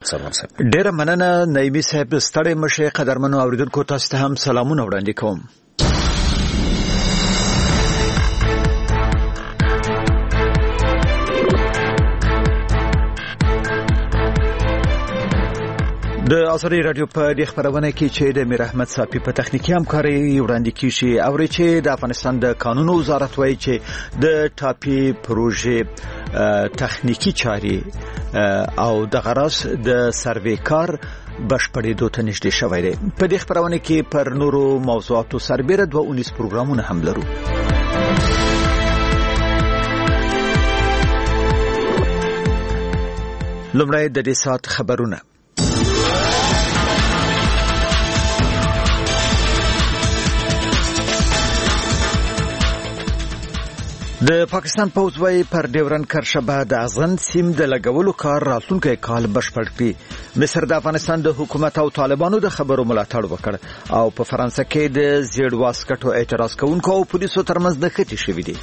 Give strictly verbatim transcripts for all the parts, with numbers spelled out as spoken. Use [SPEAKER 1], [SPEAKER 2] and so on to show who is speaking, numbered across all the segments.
[SPEAKER 1] سلمان صاحب.
[SPEAKER 2] ډیره مننه نایبي صاحب. ستړي مشه قدرمنو اوریدونکو، تاسو ته هم سلامونه وړاندې کوم. د ازادي رادیو په دې خبرونه کې چې د میر احمد صافي په تخنیکی همکاري وړاندې کیږي او چې د افغانستان د قانون وزارت وایي چې د ټاپي پروژې تخنیکی چاري او د غرض د سروې کار بشپړېدو ته نږدې شوی دی. په دې خبرونه کې پر نورو موضوعاتو سربېره دوه اونیس پروګرامونه هم لرو. لومړی د دې سات خبرونه. د پاکستان پوځ وايي پر ډیورن کرشبه د اغزن سیم د لګولو کار راتلونکي کال بشپړ کړي. مصر د افغانستان د حکومت او طالبانو د خبرو ملاتړ وکړ او په فرانسه کې د زیړ واسکټو اعتراض کوونکو او پولیسو ترمنځ د خټې شوې دي.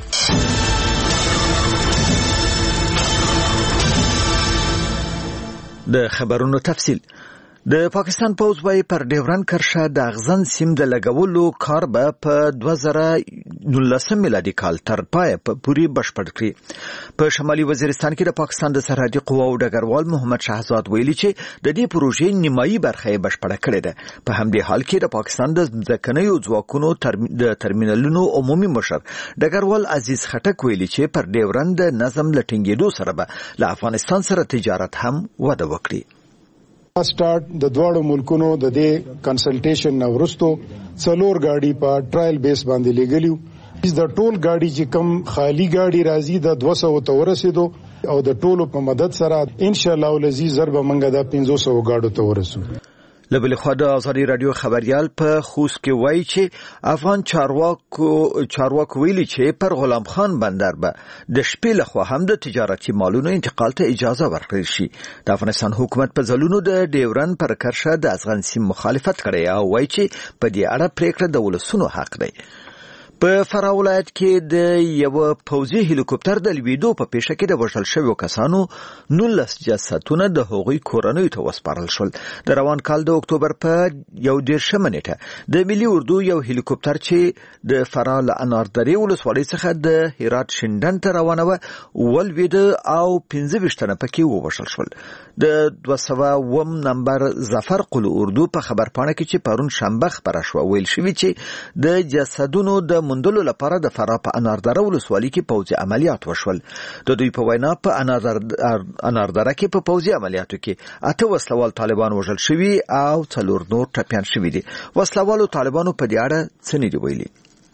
[SPEAKER 2] د خبرونو تفصیل. د پاکستان پوځ وايي پر ډیورن کرښه د اغزن سیم د لګولو کار به په دوه زره نولسم میلادي کال تر پای په پوری بشپړ کړي. په شمالي وزیرستان کې د پاکستان د سرحدي قواو ډګروال محمد شهزاد ویلي چې د دې پروژې نیمایي برخه بشپړه کړې ده. په همدې حال کې د پاکستان د ځمکنیو ځواکونو د ترمینالونو عمومي مشر ډګروال عزیز خټک ویلي چې پر ډیورن د نظم لټینګېدو سره به له افغانستان سره تجارت هم وده وکړي.
[SPEAKER 3] سٹارټ د دوړو ملکونو د دې کنسلټیشن نو ورستو څلور گاډي په ټرایل بیس باندې لګلیو. د ټول گاډي چې کم خالی گاډي راځي د دوه سوه ته ورسېدو او د ټولو په مدد سره ان شاء الله ولزي ضرب منګه د پنځه سوه گاډو ته ورسو.
[SPEAKER 2] لبل خو د ازادي رادیو خبريال په خوست کې وایي چې افغان چارواکو چارواکو ویلي چې پر غلام خان بندر به د شپې لخوا هم د تجارتي مالونو انتقال ته اجازه ورکړي شي. د افغانستان حکومت په ځلونو د ډیورن پر کرښه د افغان سیم مخالفت کړی او وایي چې په دې اړه پریکړه د ولسونو حق دی. په فراه ولایت کې د یو پوځي هلیکوپټر د لویدو په پیښه کې د وژل شویو کسانو نولس جسدونه د هغوی کورنیو ته وسپارل شول. د روان کال د اکتوبر په یو دیرشمه نیټه د ملي اردو یو هلیکوپټر چې د فراه له اناردرې ولسوالۍ څخه د هرات شینډن ته روانه و ولوید او پنځه ویشت تنه پکې ووژل شول. د دوه سوه اووم نمبر ظفر قل اردو په خبرپاڼه کې چې پرون شنبه خبره شوه ویل شوی چې د جسدونو د مندلو لپاره د فراه په اناردره ولسوالۍ کې پوځي عملیات وشول. د دوی په وینا په اناردره کې په پوځي عملیاتو کې اته وسلوال طالبان وژل شوي او څلور نور ټپیان شوي دي. وسلوالو طالبانو په دې اړه څه نه دي ویلي.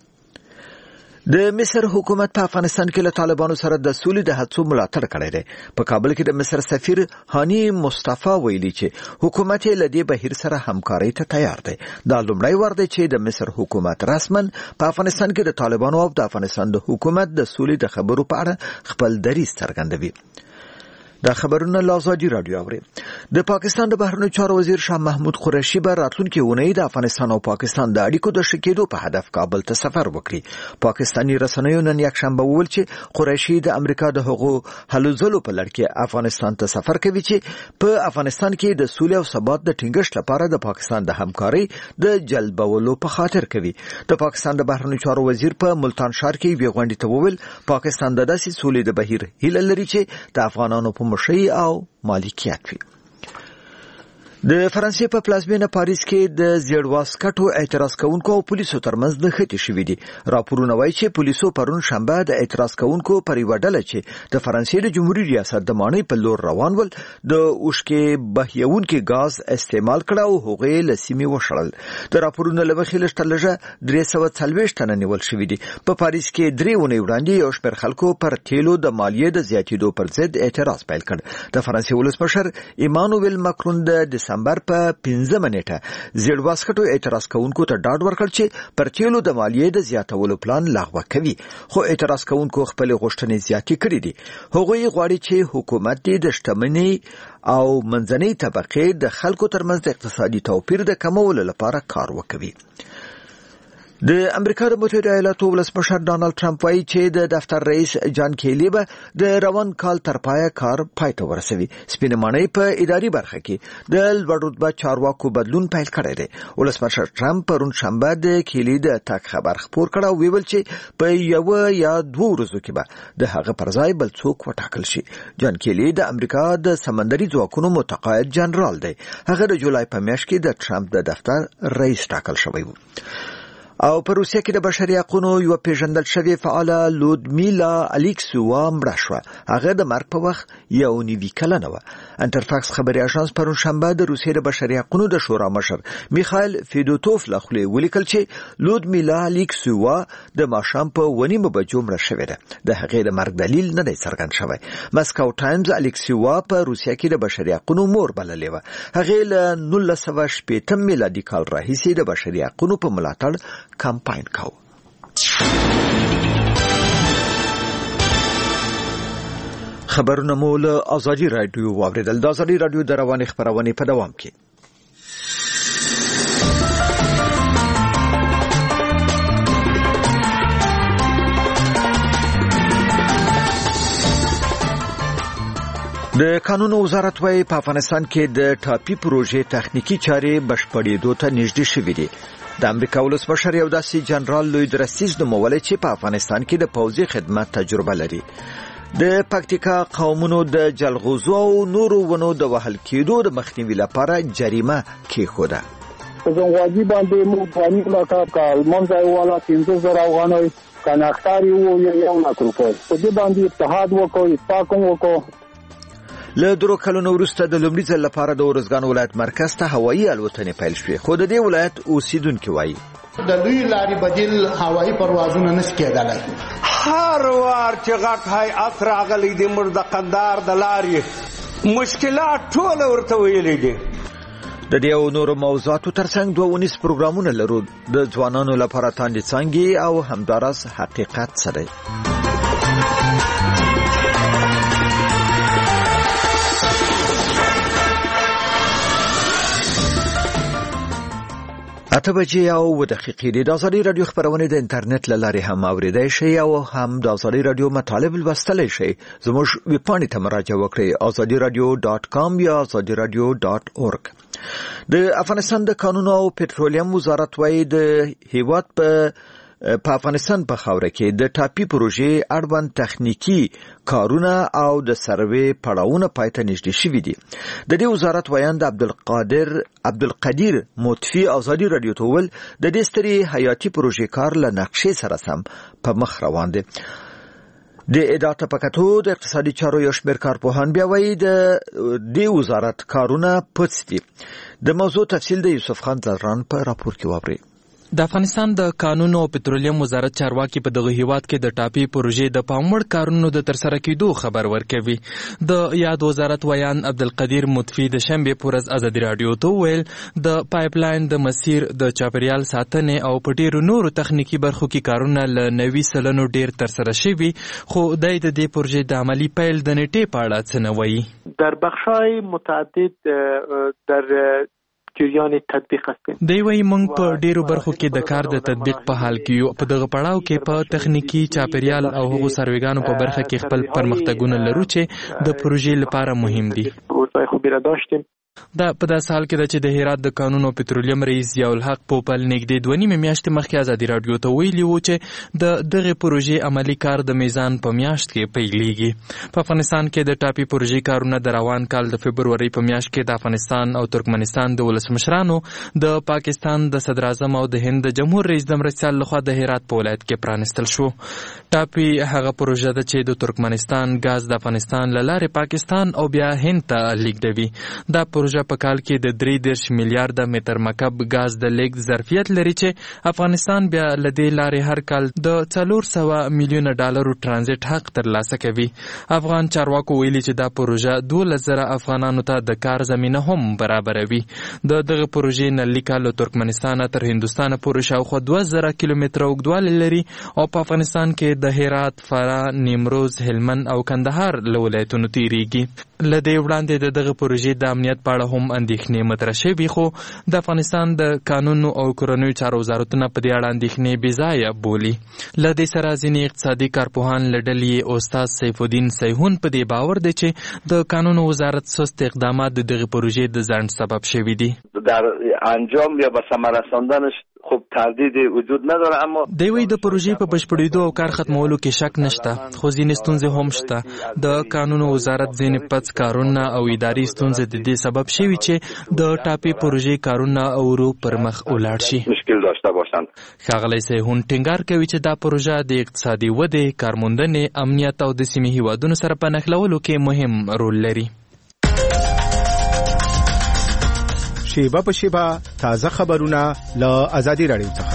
[SPEAKER 2] د مصر حکومت په افغانستان کې له طالبانو سره د سولې د هڅو ملاتړ کړی دی. په کابل کې د مصر سفیر هاني مصطفی ویلي چې حکومت یې له دې بهیر سره همکارۍ ته تیار دی. دا لومړی وار دی چې د مصر حکومت رسماً په افغانستان کې د طالبانو او د افغانستان د حکومت د سولې د خبرو په اړه خپل دریځ څرګندوي. دا خبرونه لازادي رادیو اوري. د پاکستان د بهرنیو چارو وزیر شاه محمود قریشي به راتلونکي اونۍ د افغانستان او پاکستان د اړیکو د ښه کېدو په هدف کابل ته سفر وکړي. پاکستاني رسنیو نن یکشنبه وویل چې قریشي د امریکا د هغو هلو ځلو په لړ کې افغانستان ته سفر کوي چې په افغانستان کې د سولې او ثبات د ټینګښت لپاره د پاکستان د همکارۍ د جلبولو په خاطر کوي. د پاکستان د بهرنیو چارو وزیر په ملتان ښار کې یوې غونډې ته وویل پاکستان د داسې سولې د بهیر هیله لري چې د افغانانو په مشرۍ او مالکیت وي. د فرانسې په پلازمینه پاریس کې د زیړ واسکټو اعتراض کوونکو او پولیسو ترمنځ د خټې شوې دي. راپورونه وایي چې پولیسو پرون شنبه د اعتراض کوونکو پر یوه ډله چې د فرانسې د جمهوریت ریاست د ماڼۍ په لور روان ول د اوښکې بهیونکي غاز استعمال کړه او هغوی له سیمې وشړل. د راپورونو له مخې لږ تر لږه درې سوه څلوېښت تنه نیول شوي دي. په پاریس کې درې اونۍ وړاندې یو شمېر خلکو پر تیلو د مالیې د زیاتېدو پر ضد اعتراض پیل کړ. د فرانسې ولسمشر ایمانوئل ماکرون د دسمبر په پنځمه نیټه زیړ واسکټو اعتراض کوونکو ته ډاډ ورکړ چې پر تیلو د مالیې د زیاتولو پلان لغوه کوي. خو اعتراض کوونکو خپل غوښتنې زیاتې کړې دي. هغوی غواړي چې حکومت د شتمنۍ او منځنۍ طبقې د خلکو ترمنځ د اقتصادي توپیر د کمولو لپاره کار وکړي. د امریکا د متحده ایالاتو ولسمشر ډانلډ ټرمپ وايي چې د دفتر رئیس جان کیلی به د روان کال تر پایه کار پای ته ورسوي. سپینه ماڼۍ په اداري برخه کې د لوړ رتبه چارواکو بدلون پیل کړی دی. ولسمشر ټرمپ پرون شنبه د کیلی د تاک خبر خپور کړ او ویل چې په یو یا دوه ورځو کې به د هغه پر ځای بل څوک وټاکل شي. جان کیلی د امریکا د سمندري ځواکونو متقاعد جنرال دی. هغه د جولای په میاشت کې د ټرمپ د دفتر رئیس ټاکل شوی و. او په روسیه کې د بشري حقوقو یو پیژندل شوی فعاله لودمیلا الیکسووا مړه شوه. هغه د مرګ په وخت یو نوي کلنه وه. انټرفاکس خبري اژانس پرون شنبه د روسیې د بشري حقوقو د شورا مشر میخائیل فیدوتوف له خولې ولیکل چې لودمیلا الیکسووا د ماښام په ونیمه بجو مړه شوې ده. د هغې د مرګ دلیل نه دی څرګند شوی. مسکو ټایمز الیکسووا په روسیه کې د بشري حقوقو مور بللې وه. هغې له نولس سوه شپېته میلادي کال راهیسې د بشري حقوقو په ملاتړ کمپاین کاو. خبرونه مو له آزادي رادیو واوریدل. د آزادي رادیو د رواني خبرونه په دوام کې. د قانون وزارت وايي په افغانستان کې د ټاپي پروژې تخنیکی چارې بشپړېدو ته نږدې شوې دي. د امریکا ولسمشر یو داسې جنرال لوید رسیز نومولی چې په افغانستان کې د پوځي خدمت تجربه لري. د پکتیکا قومونو د جلغوزو او نورو ونو د وهل کېدو د مخنیوي لپاره جریمه کېښوده.
[SPEAKER 1] په زنګواجي باندې مو پانی علاقه کال منځای والا پنځه زره افغانۍ کناختاري وو یو لاک روپۍ. په دې باندې اتحاد وکړو، اتفاق وکړو.
[SPEAKER 2] له درو کلونو وروسته د لومړي ځل لپاره د ارزګان ولایت مرکز ته هوایي الوتنې پیل شوې. خو د دې ولایت اوسیدونکي وایي
[SPEAKER 4] د لوی لارې بدیل هوایي پروازونه نشي کېدلی.
[SPEAKER 5] هر وار چې غټ هیات راغلی دی موږ د قندار د لارې مشکلات ټول ورته ویلي دي.
[SPEAKER 2] د دې او نورو موضوعاتو ترڅنګ دوه ونیس پروګرامونه لرو. د ځوانانو لپاره تاندې څانګې او همداراز حقیقت څه دی. اته بجې او اووه دقیقې دي. د آزادي رادیو خبرونه د انټرنیټ له لارې هم اوریدای شئ او هم د آزادي رادیو مطالب لوستلی شئ. زموږ ویبپاڼې ته مراجعه وکړئ آزادي رادیو ډاټ کام یا آزادي رادیو ډاټ اورګ. د افغانستان د کانونو او پټرولیم وزارت وايي د هیواد په په افغانستان په خاوره کې د ټاپي پروژې اړوند تخنیکی کارونه او د سروې پړاوونه پای ته نږدې شوي دي. د دې وزارت وایند عبدالقادر عبدالقدیر موتفی آزادي رادیو ته وویل د دې سترې حیاتي پروژې کار له نقشې سره سم په مخ روان دی. د ادارې په کتو د اقتصادي چارو یو شمېر کارپوهان بیا وایي د دې وزارت کارونه پڅ دي. د موضوع تفصیل د یوسف خان زلران په راپور کې واورئ.
[SPEAKER 6] د افغانستان د کانونو او پټرولیم وزارت چارواکي په دغه هیواد کې د ټاپي پروژې د پاموړ کارونو د ترسره کېدو خبر ورکوي. د یاد وزارت ویان عبدالقدیر مطفی د شنبې په ورځ آزادي رادیو ته وویل د پایپ لاین د مسیر د چاپیریال ساتنې او په ډېرو نورو تخنیکي برخو کې کارونه له نوي سلنو ډېر ترسره شوي. خو دی د دې پروژې د عملي پیل د نیټې په اړه څه نه وایي.
[SPEAKER 7] در بخش‌های متعدد در جریان تطبیق هستیم.
[SPEAKER 6] دی وايي موږ په ډیرو برخو کې د کار د تطبیق په حال کې یو. په دغه پړاو کې په تخنیکی چاپیریال او هغو سرویګانو په برخه کې خپل پرمختګونه لرو چې د پروژې لپاره مهم دي.
[SPEAKER 7] اوضاع خوبی را داشتیم.
[SPEAKER 6] دا په داسې حال کې ده چې د هرات د قانون او پټرولیم رئیس ضیاءالحق پوپل نږدې دوه نیمې میاشتې مخکې ازادي راډیو ته ویلي وو چې د دغې پروژې عملي کار د میزان په میاشت کې پیلېږي. په افغانستان کې د ټاپي پروژې کارونه د روان کال د فبرورۍ په میاشت کې د افغانستان او ترکمنستان د ولسمشرانو، د پاکستان د صدراعظم او د هند د جمهور رئیس د مرستیال لخوا د هرات په ولایت کې پرانستل شو. ټاپي هغه پروژه ده چې د ترکمنستان ګاز د افغانستان له لارې پاکستان او بیا هند ته لیږدوي. دا پروژه په کال کې د درې دېرش میلیارډه متر مکعب ګاز د لیږد ظرفیت لري چې افغانستان بیا له دې لارې هر کال د څلور سوه میلیونه ډالرو ترانزیت حق ترلاسه کوي. افغان چارواکو ویلي چې دا پروژه دولس زره افغانانو ته د کار زمینه هم برابروي. د دغه پروژې نلي کال له ترکمنستان تر هندوستان پورې شاوخوا دوه زره کیلومتره اوږدوالی لري او په افغانستان کې د هرات، فراه، نیمروز، هلمند او کندهار له ولایتونو تیریږي. لدې وړاندې د دغه پروژې د امنیت په اړه هم اندېښنې مطرح شوي، خو د افغانستان د قانون او کورنیو چارو وزارتونه په دې اړه اندېښنې بې ځایه بولي. له دې سره ځینې اقتصادي کارپوهان له ډلې استاد سیف الدین سیحون په دې باور دی چې د قانون وزارت سست اقدامات د دغه پروژې د ځنډ سبب شوي دي.
[SPEAKER 8] در انجام یا به ثمر رساندنش خب تردید وجود نداره، اما
[SPEAKER 6] دوی د پروژې په بشپړېدو او کار ختمولو کې شک نشته، خو ځینې ستونزې هم شته. د قانون وزارت ځینې پڅ کارونه او اداري ستونزې د دې سبب شوي چې د ټاپې پروژې کارونه ورو پر مخ ولاړ شي.
[SPEAKER 8] مشکل داشته باشند.
[SPEAKER 6] ښاغلی سیحون ټینګار کوي چې دا پروژه د اقتصادي ودې، کارموندنې، امنیت او د سیمې هیوادونو سره په نښلولو کې مهم رول لري.
[SPEAKER 9] شیبه په شیبه تازه خبرونه له آزادي رادیو څخه.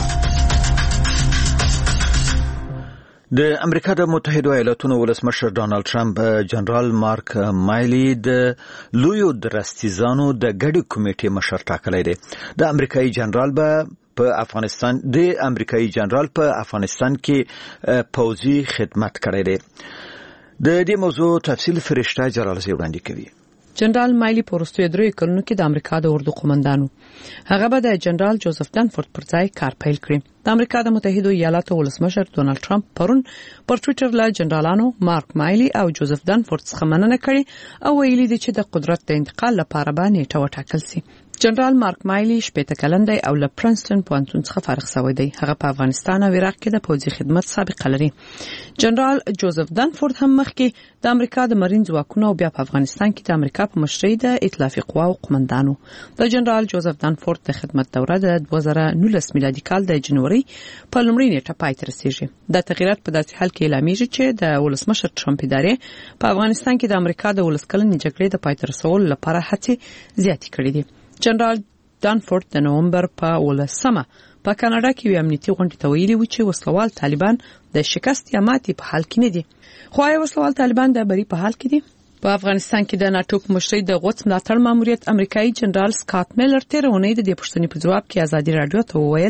[SPEAKER 2] د امریکا د متحده ایالاتونو ولسمشر ډانلډ ټرمپ جنرال مارک مایلی د لویو درستیزانو د ګډې کمیټې مشر ټاکلی دی. د امریکایي جنرال به په افغانستان د امریکایي جنرال په افغانستان کې پوځي خدمت کړی دی. د دې موضوع تفصیل فرشته جلالزی وړاندې کوي.
[SPEAKER 10] جنرال مایلی په وروستیو دریو کلونو کې د امریکا د اردو قومندانو هغه به د جنرال جوزف دانفورد پر ځای کار پیل کړي. د امریکا د متحده ایالاتو ولسمشر ډونالد ټرمپ پرون پر ټوئیټر له جنرالانو مارک مایلی او جوزف دانفورد څخه مننه کړې او ویلي دي چې د قدرت د انتقال لپاره به نیټه وټاکل شي. جنرال مارک مایلی شپږ کلن دی او له پرنسټن پوهنتون څخه فارغ شوی دی. هغه په افغانستان او عراق کې د پوځي خدمت سابقه لري. جنرال جوزف دانفورد هم مخکې د امریکا د مرین ځواکونو او بیا په افغانستان کې د امریکا په مشرۍ د ائتلافي قواو قومندانو. د جنرال جوزف دانفورد د خدمت دوره د دوه زره نولس میلادي کال د جنوري په لومړۍ نیټه پای ته رسیږي. دا تغیرات په داسې حال کې اعلانېږي چې د ولسمشر ټرمپ ادارې په افغانستان کې د امریکا د ولسکلنې جګړې د پای ته رسولو لپاره هڅې زیاتې کړې دي. جنرال دانفورد د نومبر په ولسمه په کاناډا کې یو امنیتي غونډې ته ویلي و چې وسلوال طالبان د شکست یا ماتې په حال کې نه دي. خو آیا وسلوال طالبان د بری په حال کې دي؟ په افغانستان کې د ناتو مشرۍ د غوڅ ملاتړ ماموریت امریکایي جنرال سکاټ میلر تیر اونۍ د دې پوښتنې په جواب کې آزادي رادیو ته وویل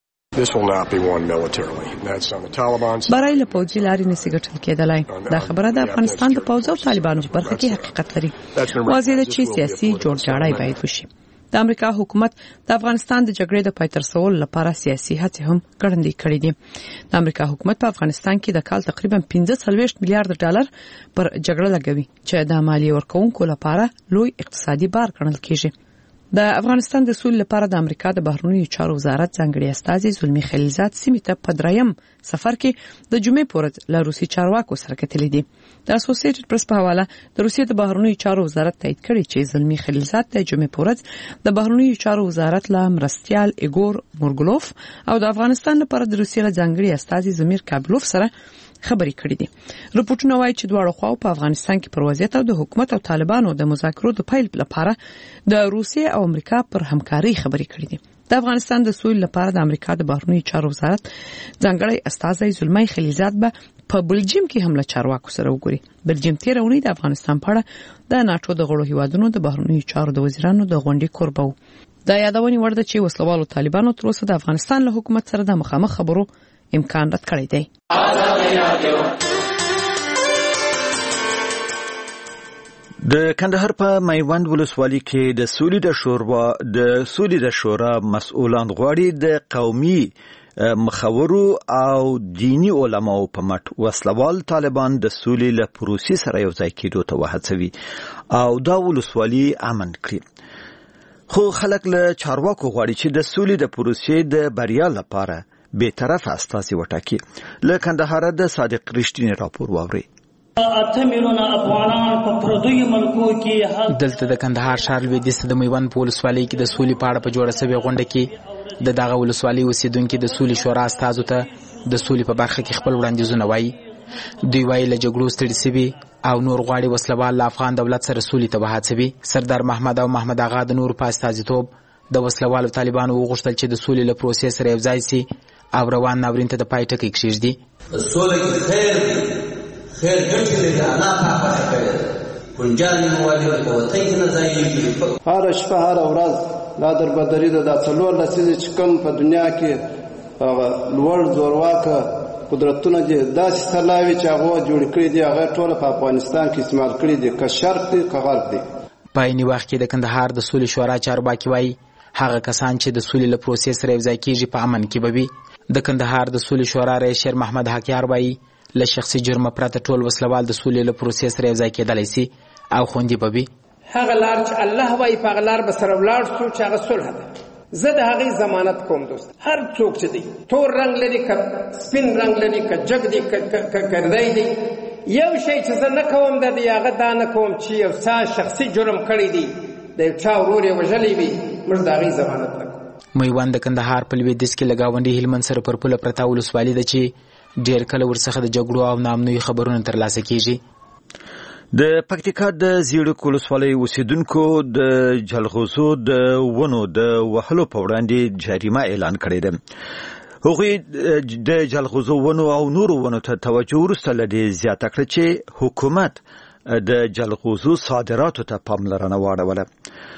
[SPEAKER 10] برای له پوځي لارې نشي ګټل کېدلای. دا خبره د افغانستان د پوځ او طالبانو په برخه کې حقیقت لري. واضح ده چې سیاسي جوړجاړی باید وشي. د امریکا حکومت د افغانستان د جګړې د پای ته رسولو لپاره سیاسي هڅې هم ګړندۍ کړې دي. د امریکا حکومت په افغانستان کې د کال تقریبا پنځه څلوېښت میلیارډ ډالر پر جګړه لګوي چې د مالیې ورکوونکو لپاره لوی اقتصادي بار ګڼل کېږي. د افغانستان د سولې لپاره د امریکا د بهرنیو چارو وزارت ځانګړي استازي زلمی خلیلزاد سیمې ته په دریم سفر کې د جمعې په ورځ له روسي چارواکو سره کتلې دي. د اسوسییټډ پریس په حواله د روسیې د بهرنیو چارو وزارت تایید کړی چې زلمی خلیلزاد د جمعې په ورځ د بهرنیو چارو وزارت له مرستیال ایګور مورګلوف او د افغانستان لپاره د روسیې له ځانګړي استازي زمیر کابلوف سره خبرې کړې دي. رپورټونه وايي چې دواړو خواو په افغانستان کې پر وضعیت او د حکومت او طالبانو د مذاکرو د پیل لپاره د روسیې او امریکا پر همکاري خبرې کړې دي. د افغانستان د سولې لپاره د امریکا د بهرنیو چارو وزارت ځانګړی استازی زلمی خلیلزاد به په بلجیم کې هم له چارواکو سره وګوري. بلجیم تیر اونۍ د افغانستان په اړه د ناتو د غړو هیوادونو د بهرنیو چارو د وزیرانو د غونډې کوربه و. دا یادونه ورده چې وسلوالو طالبانو تر اوسه د افغانستان له حکومت سره د مخامخ خبرو امکان رد کړی دی.
[SPEAKER 2] د کندهار په میوند ولسوالۍ کې د سولې د شورا د سولې د شورا مسؤلان غواړي د قومي مخورو او دینی علماو په مټ وسلوال طالبان د سولې له پروسې سره یو ځای کېدو ته وهڅوي او دا ولسوالۍ امن کړي. خو خلک له چارواکو غواړي چې د سولې د پروسې د بریا لپاره به طرف استازي وټاکي. له کندهار د صادق رښتینی راپور واوري.
[SPEAKER 11] دلته د کندهار ښار لویدیځ د میوند په ولسوالۍ کې د سولې په اړه په جوړه شوې غونډه کې د دغه ولسوالۍ اوسیدونکو د سولې شورا استازو ته د سولې په برخه کې خپل وړاندیزونه وایي. دوی وایي له جګړو ستړي شوي او نور غواړي وسلوال له افغان دولت سره سولې ته وهڅوي. سردار محمد او محمد آغا د نور په استازیتوب د وسلوالو طالبانو وغوښتل چې د سولې له پروسې سره یو ځای شي او روان ناورین ته د پای ټکی کېږدي.
[SPEAKER 12] سوله کې خیر خیر ګټې لري الله پاک کوي ګنجان موالي ورته کې نه ځایږي.
[SPEAKER 13] هر شپه هر ورځ لا دربدري د څلور لسیزې چې کوم په دنیا کې لوړ زورواکه قدرتونه داسې سلاوي چې هغه جوړ کړی دی هغه ټول په افغانستان کې استعمال کړی دی که شرق دی که غرب دی.
[SPEAKER 11] په عیني وخت کې د کندهار د سولې شورا چارواکي وایي هغه کسان چې د سولې له پروسې سره یوځای کېږي په امن کې به وي. د کندهار د سولې شورا رئیس شیر محمد حقیار وایي له شخصي جرمه پرته ټول وسلوال د سولې له پروسې سره یوځای کېدلی سي او خوندي به وي.
[SPEAKER 14] هغه لار چې الله وایي په هغه لار به سره ولاړ شو چې هغه صلح ده. زه د هغې ضمانت کوم دوست، هر څوک چې دی تور رنګ لري که سپین رنګ لري که جګ دی که کردی دی، یو شی چې زه نه کوم د دې هغه دا نه کوم چې یو څه شخصي جرم کړی دی د یو چا ورور یې وژلی وي موږ د هغې ضمانت نه کوو.
[SPEAKER 11] میوند د کندهار په لویدیځ کې له ګاونډي هلمند سره پر پوله پرته ولسوالي ده چې ډېر کله ورڅخه د جګړو او ناامنیو خبرونه ترلاسه کېږي.
[SPEAKER 2] د پکتیکا د زیړک ولسوالۍ اوسیدونکو د جلغوزو د ونو د وهلو په وړاندې جریمه اعلان کړې ده. هغوی د جلغوزو ونو او نورو ونو ته توجه وروسته له دې زیاته کړه چې حکومت د جلغوزو صادراتو ته پاملرنه واړوله.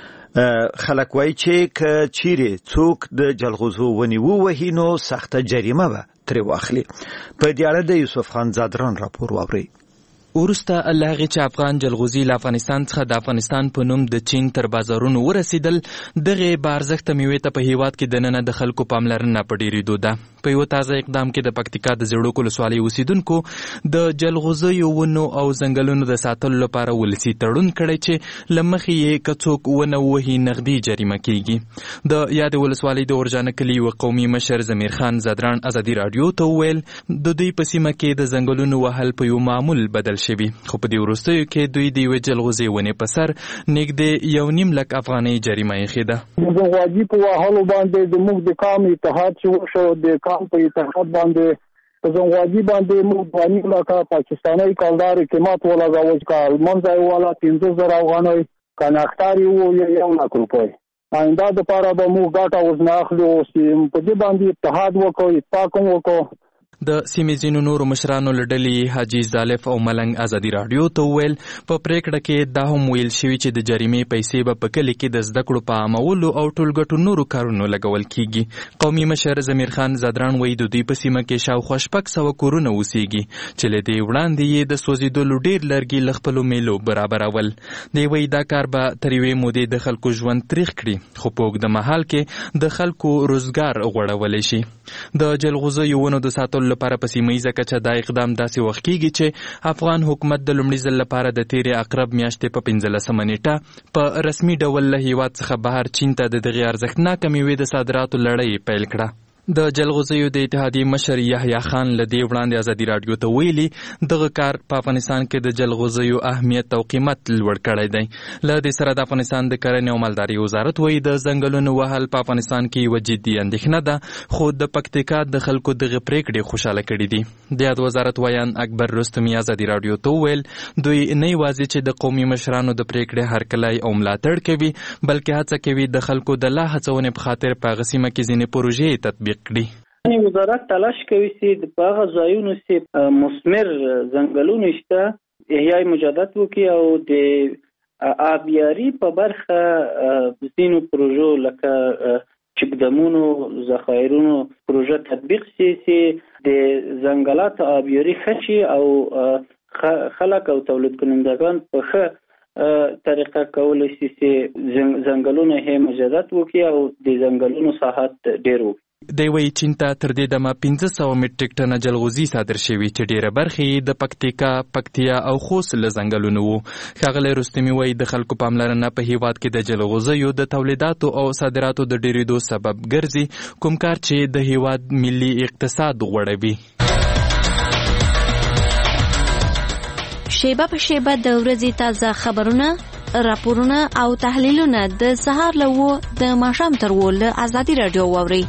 [SPEAKER 2] خلک وایي چې که چیرې څوک د جلغوزو ونې ووهي نو سخته جریمه به ترې واخلي. په دې اړه د یوسف خان زادران راپور واورئ.
[SPEAKER 6] ورسته الله هغې چې افغان جلغوزي له افغانستان څخه د افغانستان په نوم د چین تر بازارونو ورسېدل، دغې باارزښته میوې ته په هیواد کې دننه د خلکو پاملرنه په ډېرېدو ده. په یوه تازه اقدام کې د پکتیکا د زیړک ولسوالۍ اوسیدونکو د جلغوزیو ونو او ځنګلونو د ساتلو لپاره ولسي تړون کړی چې له مخې یې که څوک ونه ووهي نغدي جریمه کېږي. د یادې ولسوالۍ د اورجانه کلي یوه قومي مشر ضمیر خان زادران ازادي راډیو ته وویل د دوی په سیمه کې د ځنګلونو وهل په یو معمول بدل شوي، خو په دې وروستیو کې دوی د یوې جلغوزې ونې په سر نږدې یو نیم لک افغانۍ جریمه ایښې ده.
[SPEAKER 1] د غواجي په وهلو باندې زموږ د قام اتحاد چې وشو، د قام په اتحاد باندې په زنغواجي باندې موږ دوه نیم لکه پاکستاني کلدار قیمت ولګاوه چې لمونځ یې والا پنځه زره افغانۍ، کناختار یې وویل یو لک روپۍ. آینده دپاره به موږ ګټه اوس نه اخلو. اوس په دې باندې اتحاد وکړو، اتفاق هم وکړو.
[SPEAKER 6] د سیمې ځینو نورو مشرانو له ډلې حاجي زالف او ملنګ ازادي راډیو ته وویل په پریکړه کې دا هم ویل شوي چې د جریمې پیسې به په کلي کې د زده کړو په عامولو او ټولګټو نورو کارونو لګول کیږي. قومي مشر ضمیر خان زادران وایي د دوی په سیمه کې شاوخوا شپږ سوه کورونه اوسېږي چې له دې وړاندې یې د سوځېدلو ډېر لرګي له خپلو میلو برابرول. دی وایي دا کار به تر یوې مودې د خلکو ژوند تریخ کړي، خو په اوږده مهال کې د خلکو روزګار غوړولی شي. د جلغوزیو ونو د ساتلو لپاره په سیمه ییزه کچه دا اقدام داسې وخت کېږي چې افغان حکومت د لومړي ځل لپاره د تېرې اقرب میاشتې په پنځلسمه نیټه په رسمي ډول له هیواد څخه بهر چین ته د دغې ارزښتناکه میوې د صادراتو لړۍ پیل کړه. د جلغوزیو د اتحادیې مشر یحیی خان له دې وړاندې ازادي راډیو ته ویلي دغه کار په افغانستان کې د جلغوزیو اهمیت او قیمت لوړ کړی دی. له دې سره د افغانستان د کرنې او مالدارۍ وزارت وایي د ځنګلونو وهل په افغانستان کې یوه جدي اندېښنه ده، خو د پکتیکا د خلکو دغه پریکړې خوشحاله کړي دي. د یاد وزارت ویان اکبر رستمي ازادي راډیو ته وویل دوی نه یوازې چې د قومي مشرانو د پریکړې هرکلی او ملاتړ کوي بلکې هڅه کوي د خلکو د لا هڅونې په خاطر په هغه سیمه کې ځینې پروژې تطبیق کړي.
[SPEAKER 15] وزارت تلاش کوي چې په هغه ځایونو چې مثمر ځنګلونه شته احیای مجدد وکړي او د آبیاري په برخه ځینو پروژو لکه چکدمونو ذخایرونو پروژه تطبیق شي چې د ځنګلاتو آبیاري ښه شي او خلک او تولید کنندگان په ښه طریقه کولی شي چې ځنګلونه یې مجدد وکړي او د ځنګلونو ساحات ډېر وکړي.
[SPEAKER 6] دی وایي چین ته تر دې دمه پنځه سوه میټریک ټنه جلغوزي صادر شوي چې ډېره برخه یې د پکتیکا، پکتیا او خوست له ځنګلونو وو. ښاغلی رستمي وایي د خلکو پاملرنه په هیواد کې د جلغوزیو د تولیداتو او صادراتو د ډېرېدو سبب ګرځي، کوم کار چې د هیواد ملي اقتصاد غوړوي.
[SPEAKER 16] شیبه په شیبه د ورځې تازه خبرونه، راپورونه او تحلیلونه د سهار له اووه د ماښام تر اووه له ازادي راډیو واورئ.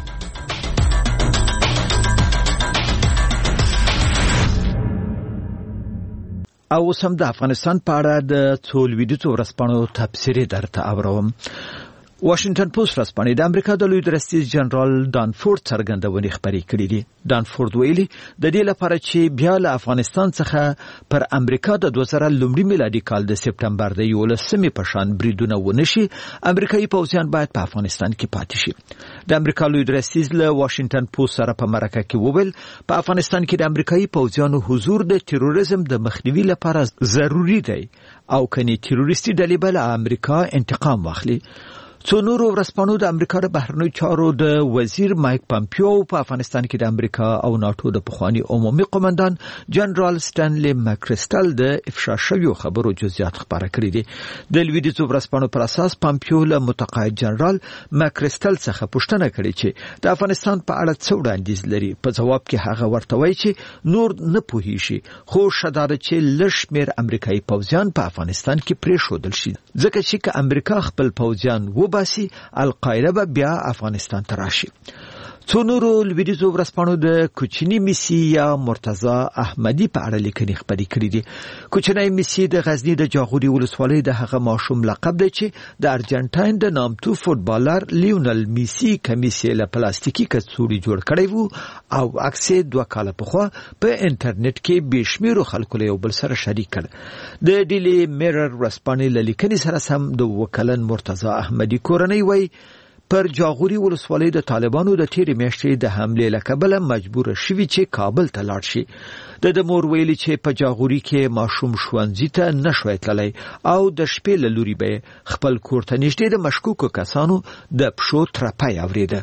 [SPEAKER 2] او سم د افغانستان په اړه د څو لویدیځو ورځپاڼو تبصرې درته اورم. واشنگټن پوسټ رسپانې د امریکا د لوی درستیز جنرال دانفورد څرګندونې خبرې کړې دي. دانفورد ویلي د دې لپاره چې بیا له افغانستان څخه پر امریکا د دوه زره لومړي میلادي کال د سپټمبر د یولسمې په شان بریدونه ونشي، امریکایي پوځیان باید په افغانستان کې پاتې شي. د امریکا لوی درستیز له واشنگټن پوسټ سره په مرکه کې وویل په افغانستان کې د امریکایي پوځیانو حضور د تروریزم د مخنیوي لپاره ضروری دی او کني تروریستي ډلې بل امریکا انتقام واخلي. څو نورو ورځپاڼو د امریکا د بهرنیو چارو د وزیر مایک پامپیو په افغانستان کې د امریکا او ناتو د پخوانی عمومي قومندان جنرال سټانلي ماکریسټل د افشا شویو خبرو جزئیات خبره کړې دي. د لویدیځو ورځپاڼو پر اساس پامپیو له متقاعد جنرال ماکریسټل څخه پوښتنه کړې چې د افغانستان په اړه څه وړاندیز لري. په جواب کې هغه ورته وایي چې نور نه پوهیږي، خو شداد چې لشمیر امریکایي پوځیان په افغانستان کې پریښودل شي، ځکه چې امریکا خپل پوځیان و باسی القاعده به بیا افغانستان ته راشي. څو نورو لویدیځو ورځپاڼو د کوچنی میسی یا مرتضی احمدی په اړه لیکنې خپرې کړې دي. کوچنی میسی د غزنی د جاغوري ولسوالۍ د هغه ماشوم لقب دی چې د ارجنټاین د نامتو فوتبالر لیونل میسی کمیسې له پلاستیکي کڅوړي جوړ کړی وو او عکس دوه کاله پخوا په انټرنیټ کې بشمیرو خلکو له یو بل سره شریک کړ. د ډیلی میرر ورځپاڼې له لیکنې سره سم د وکلن مرتضی احمدی کورنۍ وایي پر جاغوري ولسوالۍ د طالبانو د تیرې میاشتې د حملې له کبله مجبور شوي چې کابل ته لاړ شي. د د مور ویلي چې په جاغوري کې ماشوم ښوونځي ته نشوی تللی او د شپې له لوري به خپل کور ته نږدې د مشکوکو کسانو د پښو ترپی اورېده.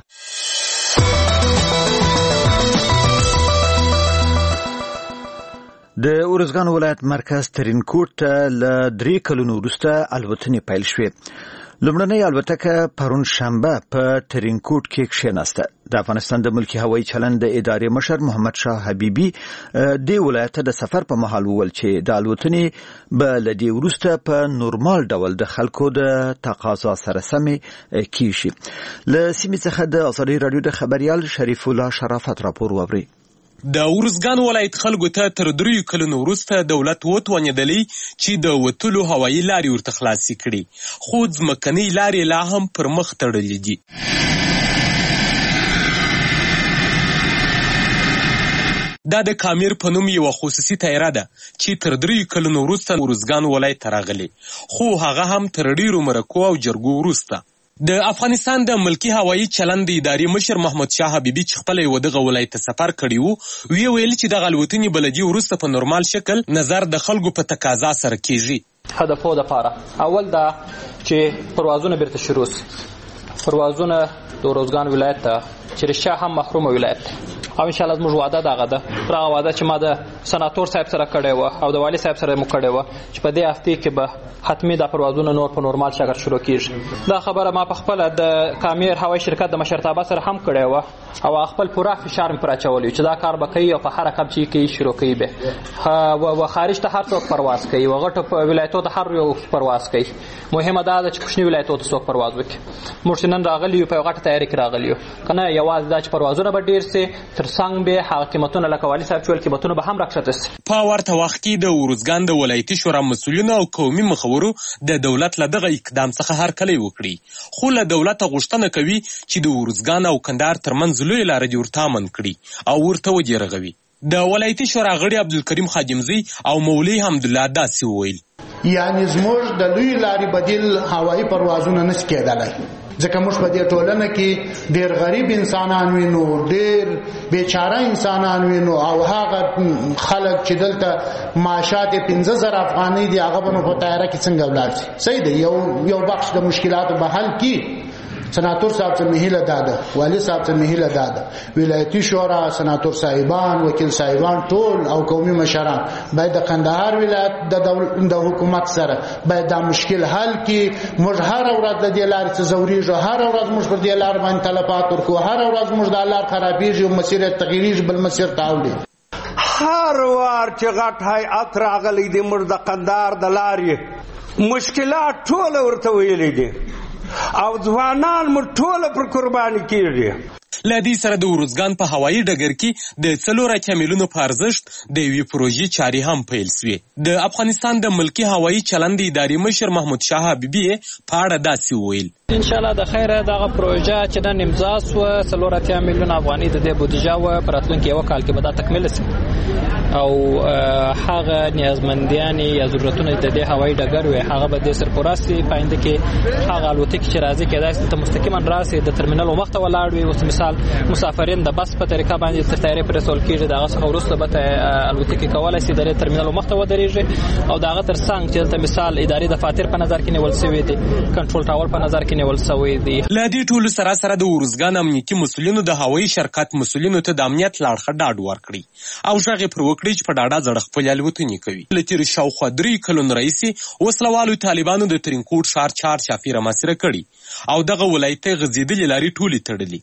[SPEAKER 2] د ارزګان ولایت مرکز ترینکوټ له درې کلونو وروسته الوتنې پیل شوې. لومړنۍ الوتکه پرون شنبه په ترینکوټ کې کښېناسته. د افغانستان د ملکی هوایي چلند د ادارې مشر محمد شاه حبیبي د ولایت د سفر په مهال وویل چې د الوتنې به له دې وروسته په نورمال ډول د خلکو د تقاضا سره سمې کیږي. له سیمې څخه د ازادي راډیو د خبريال شریف الله شرافت راپور ووري.
[SPEAKER 17] د ارزګان ولایت خلکو ته تر دریو کلونو وروسته دولت وتوانېدلی چې د وتلو هوایي لارې ورته خلاصې کړي، خو ځمکنۍ لارې لا هم پر مخ تړلې دي. دا د کامیر په نوم یوه خصوصي طیاره ده چې تر دریو کلونو وروسته ارزګان ولایت ته راغلې، خو هغه هم تر ډیرو مرکو او جرګو وروسته. د افغانستان د ملکی هوایي چلند د ادارې مشر محمد شاه حبیبي چې خپل یو دغه ولایت ته سفر کړی وو، وی ویل چې د الوتنې بلدي وروسته په نورمال شکل نظر د خلکو په تقاضا سره کیږي.
[SPEAKER 18] هدفو لپاره اول دا چې پروازونه بیرته شروع شي. پروازونه د ارزګان ولایت ته چې رښتیا هم محروم ولایت او ان شاء الله زموږ وعده دغه ده. هغه وعده چې ما د سناتور صاحب سره کړې و او د والی صاحب سره مو کړې و چې په دې هفته کې به حتمی د پروازونه نور په نورمال شکل شروع کیږي. دا خبره ما په خپل د کامیر هوایي شرکت د مشرتابه سره هم کړې و او خپل پوره فشار پر اچولی چې دا کار به کوي او په هر کب چې کوي شروع کوي به و خارج ته هر څوک پرواز کوي و غټو په ولایتو ته هر یو پرواز کوي. مهمه دا ده چې کوچنی ولایتو ته څوک پرواز وکړي. موږ نن راغلی یو په غټه تیاری کې راغلی یو کنه یوازې دا چې پروازونه به ډیر سي تر څنګ به هغه قیمتونه لکه والی صاحب چول قیمتونه به هم راکښته سي.
[SPEAKER 17] په ورته وخت کې د ارزګان د ولایتي شورا مسؤلینو او قومي مخورو د دولت له دغه اقدام څخه هرکلی وکړي، خو له دولته غوښتنه کوي چې د ارزګان او کندهار ترمنځ لویې لارې دې ورته امن کړي او ورته ودې رغوي. د ولایتي شورا غړي عبدالکریم خادمزی او مولوي حمدالله داسې وویل.
[SPEAKER 4] یعنی زموږ د لوی لارې بدیل هوایي پروازونه نشي کېدلی، ځکه موږ په دې ټولنه کې ډېر غریب انسانان وینو، ډېر بیچاره انسانان وینو او هغه خلک چې دلته معاشات پنځه زره افغانۍ دي هغه به نو په طیاره کې څنګه ولاړ شي. صحیح دی، یو یو بخش د مشکلاتو به حل کړي. سناتور صاحب ته مهیله داده، والی صاحب ته مهیله داده، ولایتي شورا، سناتور صاحبان، وکیل صاحبان ټول او قومي مشران باید د کندهار ولایت د د حکومت سره باید دا مشکل حل کړي. موږ هر ورځ د دې لارې څخه زوريږو، هر ورځ موږ پر دې لار باندې تلفات ورکو، هر ورځ موږ د لار خرابېږي او مسیر تغییریږي بل مسیر ته اوړي.
[SPEAKER 5] هر وار چې غټ هیئت راغلی دی موږ د کندهار د لارې مشکلات ټول ورته ویلي دي او ځوانان مو ټول پر قرباني کیږي.
[SPEAKER 17] له دې سره د ارزګان په هوایي ډګر کې د څلور اتیا میلیونو په ارزښت د یوې پروژې چارې هم پیل سوې. د افغانستان د ملکي هوایي چلند ادارې مشر محمود شاه حبیبي په اړه داسې وویل:
[SPEAKER 18] ان شاء الله د خیره دغه پروژه چې نن امضا شوه څلور اتیا میلیون افغانۍ د دې بودیجه وه، په راتلونکي یوه کال کې به دا تکمیله شي او هغه نیازمندیانې یا ضرورتونه د دې هوایي ډګر وي هغه به دې سرپوره سي. په آینده کې هغه الوتکې چې راځي کېدای شي ته مستقیما راسي د ترمینل مخته ولاړ وي. اوس مثال مسافرین د بس په طریقه باندې تر طیارې پورې رسول کېږي، د هغه څخه وروسته به الوتکې کولی شي د ترمینل مخته ودرېږي او د هغه تر څنګ چې دلته مثال ادارې دفاتر په نظر کې نیول شوي دي، کنټرول ټاور په نظر کې نیول شوی دی.
[SPEAKER 17] له دې ټولو سره سره د ارزګان امنیتي مسؤلینو د هوایي شرکت مسؤلینو ته د امنیت له اړخه ډاډ ورکړي او غږ یې پر وکړي چې په ډاډه زړه خپلې الوتنې کوي. له تېرې شاوخوا درې کلونو راهیسې وسلوالو طالبانو د ترینکوټ ښار چار چاپېره محاصره کړي او دغه ولایتي غځېدلې لارې ټولې تړلي.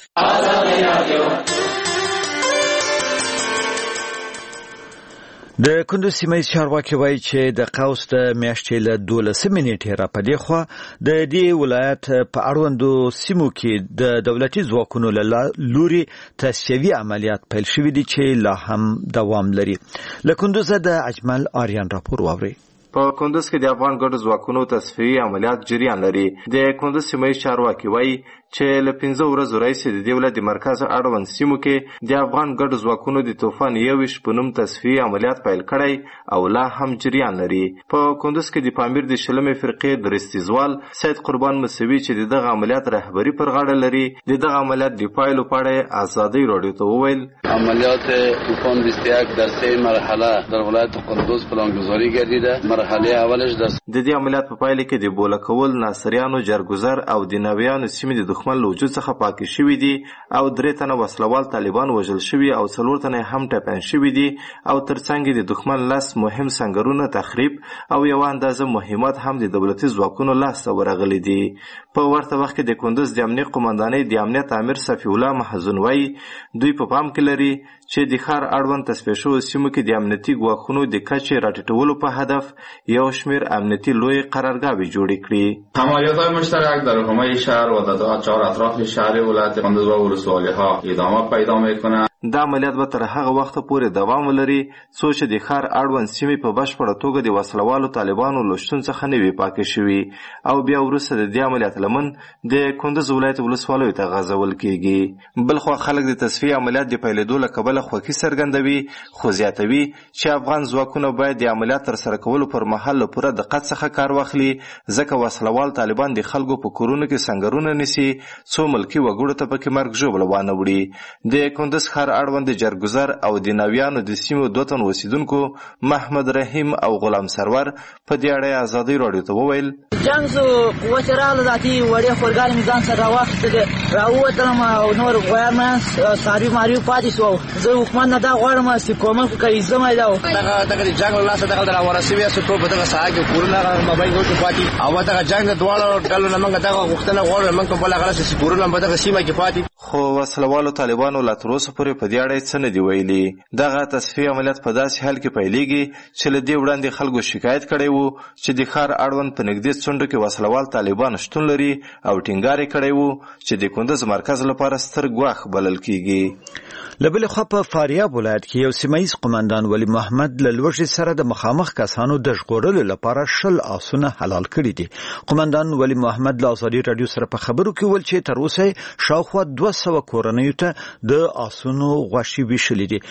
[SPEAKER 2] د کندوز سیمه ییز چارواکي وایي چې د قوس د میاشتې له دولسمې نیټې را په دې خوا د دې ولایت په اړوندو سیمو کې د دولتي ځواکونو له لوري تصفیوي عملیات پیل شوي دي چې لا هم دوام لري. له کندوزه د اجمل آریان راپور واورئ.
[SPEAKER 19] په کندوز کې د افغان ګډو ځواکونو تصفیوي عملیات جریان لري. د کندوز سیمه ییز چارواکي وایي چې له پنځه ورځو راهیسې د دې ولایت د مرکز اړوند سیمو کې د افغان ګډو ځواکونو د طوفان یوویشت په نوم تصفیوي عملیات پیل کړی او لا هم جریان لري. په کندوز کې د پامیر د شلمې فرقې درستیزوال سید قربان موسوي چې د دغه عملیات رهبري پر غاړه لري د دغه عملیات د پایلو په اړه ازادۍ راډیو ته وویل:
[SPEAKER 20] عملیات طوفان بیست و یک در سه مرحله در ولایت کندوز پلانگذاری گردیده. مرحله اولش در
[SPEAKER 19] د دې عملیات په پایله کې د بوله کول، ناصریانو، جرګزر او د نویانو سیمې د دښمن له وجود څخه پاکې شوي دي او درې تنه وسلوال طالبان وژل شوي او څلور تنه هم ټپیان شوي دي او ترڅنګ د دښمن لس مهم سنګرونه تخریب او یوه اندازه مهمات هم د دولتي ځواکونو لاسته ورغلي دي. په ورته وخت کې د کندوز د امنیت قمندانۍ د امنیت امیر صفي الله محزون وایي دوی په پام کې لري چې د ښار اړوند تصفیه شوو سیمو کې د امنیتي ګواښونو د کچې راټیټولو په هدف یو شمېر امنیتي لویې قرارګاه‌وې جوړې کړي.
[SPEAKER 21] عملیات‌های مشترک در حومه شهر و در چهار اطراف شهر ولایت کندوز و ولسوالی‌ها ادامه پیدا می‌کنند.
[SPEAKER 19] دا عملیات به تر هغه وخت پورې دوام ولري څو چې د ښار اړوند سیمې په بشپړه توګه د وسلوالو طالبانو له شتون څخه نه وي پاکې شوي او بیا وروسته د دې عملیات لمن د کندوز ولایت ولسوالیو ته غځول کیږي. بلخوا خلک د تصفیې عملیات د پیلېدو له کبله خوښي څرګندوي خو زیاتوي چې افغان ځواکونه باید د عملیات ترسره کولو پر مهال له پوره دقت څخه کار واخلي ځکه وسلوال طالبان د خلکو په کورونو کې سنګرونه نیسي څو ملکي وګړو ته پکې مرګ ژوبله وانه وړي. د کندوز ښار اړوند د جرګزر او د نویانو د سیمو دوه تن اوسیدونکو محمد رحیم او غلام سرور په دې اړه ازادۍ راډیو ته وویل:
[SPEAKER 22] جنګ سو قوت راغله ذاتي وړې خورګانې مې ځان سره راواخیستې راووتلم او نور غویان مې څاروي ماروي پاتې شو. زه حکومت نه دا غواړم چې کومک وکړي زما دا دغه دغه د جنګ له لاسه دغه د راورسوي چې ټول په دغه ساحه کې کورونه موبایل ګوتې پاتې او دغه جنګ د دواړو ډلو نه موږ دغه غوښتنه غواړو موږ په بله غله چې کورونه په دغه سیمه کې پاتې.
[SPEAKER 19] خو وسلوالو طالبانو لا تر اوسه پورې په دې اړه څه نه دي ویلي. دغه تصفیه عملیات په داسې حال کې پیلېږي چې له دې وړاندې خلکو شکایت کړی وو چې د ښار اړوند په نږدې څنډو کې وسلوال طالبان شتون لري او ټینګار یې کړی وو چې د کندوز مرکز لپاره ستر ګواښ بلل کیږي.
[SPEAKER 2] له بلې خوا په فاریاب ولایت کې یو سیمه ییز قمندان ولی محمد له لوږې سره د مخامخ کسانو د ژغورلو لپاره شل آسونه حلال کړي دي. قمندان ولی محمد له ازادي راډیو سره په خبرو کې ویل چې تر اوسه شاوخوا دوه سوه کورنیو ته د آسونو غوښې ویشلې دي.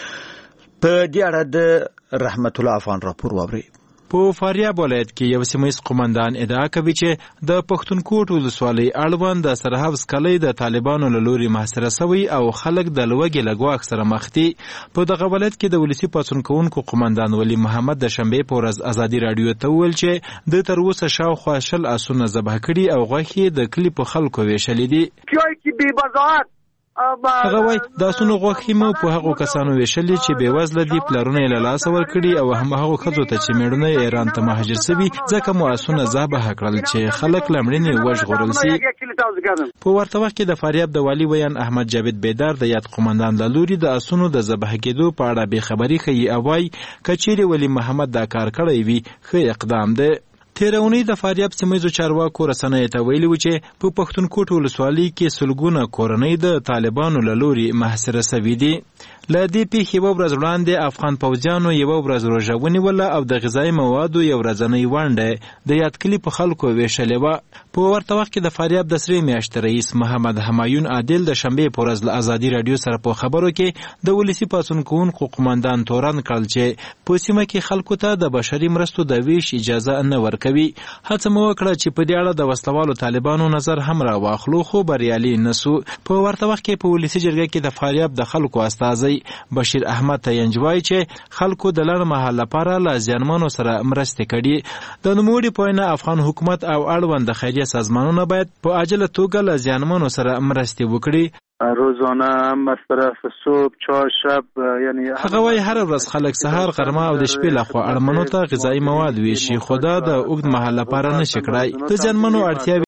[SPEAKER 2] په دې اړه د رحمت الله افغان راپور واورئ.
[SPEAKER 23] په فاریاب ولایت کې یو سیمه ییز قمندان ادعا کوي چې د پښتونخوا ولسوالۍ اړوند د سرحوض کلی د طالبانو له لوري محاصره شوی او خلک د لوږې له ګواښ سره مخ دي. په دغه ولایت کې د ولسي پاڅون کوونکو قمندان ولی محمد د شنبې په ورځ ازادي راډیو ته وویل چې د تر اوسه شاوخوا شل آسونه ذبح کړي او غوښې د کلي په خلکو ویشلې دي. هغه وایي د آسونو غوښې مو په هغو کسانو ویشلې چې بېوزله دي، پلرونه یې له لاسه ورکړي او هم هغو ښځو ته چې مېړونه یې ایران ته مهاجر سوي ځکه مو آسونه ذبح کړل چې خلک له مړینې وژغورل سي. په ورته وخت کې د فاریاب د والي ویان احمد جاوید بیدار د یاد قمندان له لوري د آسونو د ذبح کېدو په اړه بېخبري ښیي او وایي که چیرې ولی محمد دا کار کړی وي ښه اقدام دی. تیرونی د فاریاب سیمه چارواکو رسنیو ته ویلي و چې په پښتونخوا ولسوالۍ کې سلګونه کورنۍ د طالبانو له لوري محاصره شوي دي. له دې پیښې یوه ورځ وړاندې افغان پوځیانو یوه ورځ روژه ونیوله او د غذایي موادو یو ورځنۍ ونډه د یادکلي په خلکو ویشلې وه. په ورته وخت کې د فاریاب د سرې میاشتې رئیس محمد همایون عادل د شنبې په ورځ له ازادي راډیو سره په خبرو کې د ولسي پاڅون کوونکو قومندان تورن کړل چې په سیمه کې خلکو ته د بشري مرستو د ویش اجازه نه ورکوي. هڅه مو وکړه چې په دې اړه د وسلوالو طالبانو نظر هم راواخلو خو بریالي نه سو. په ورته وخت کې په ولسي جرګه کې د فاریاب د خلکو استازی بشیر احمد تینج وایي چې خلکو د لنډ مهال لپاره له زیانمنو سره مرستې کړي. د نوموړي په وینا افغان حکومت او اړوند خیریه سازمانونه باید په عاجله توګه له زیانمنو سره مرستې وکړي.
[SPEAKER 3] روزانه مصرف صبح چهار شب یعنی
[SPEAKER 23] هغه وایي هر ورځ خلک سهار غرمه او د شپې لخوا اړمنو ته غذایي مواد ویشي خو دا د اوږد مهال لپاره نشي کړای. د زیانمنو اړتیاوې